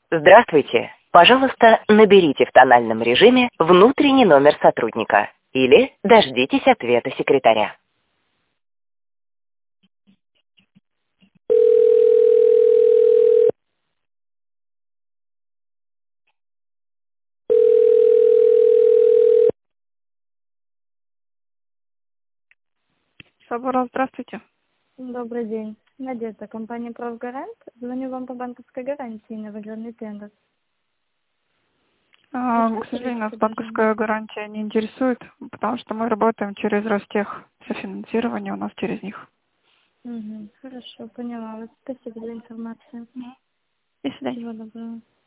Здравствуйте. Пожалуйста, наберите в тональном режиме внутренний номер сотрудника или дождитесь ответа секретаря. Соборов, здравствуйте. Добрый день. Надежда, компания «Правгарант». Звоню вам по банковской гарантии на выигранный тендер. К сожалению, нас банковская гарантия не интересует, потому что мы работаем через Ростех. Софинансирование у нас через них. Угу, хорошо, поняла вас. Спасибо за информацию. До свидания. Всего доброго.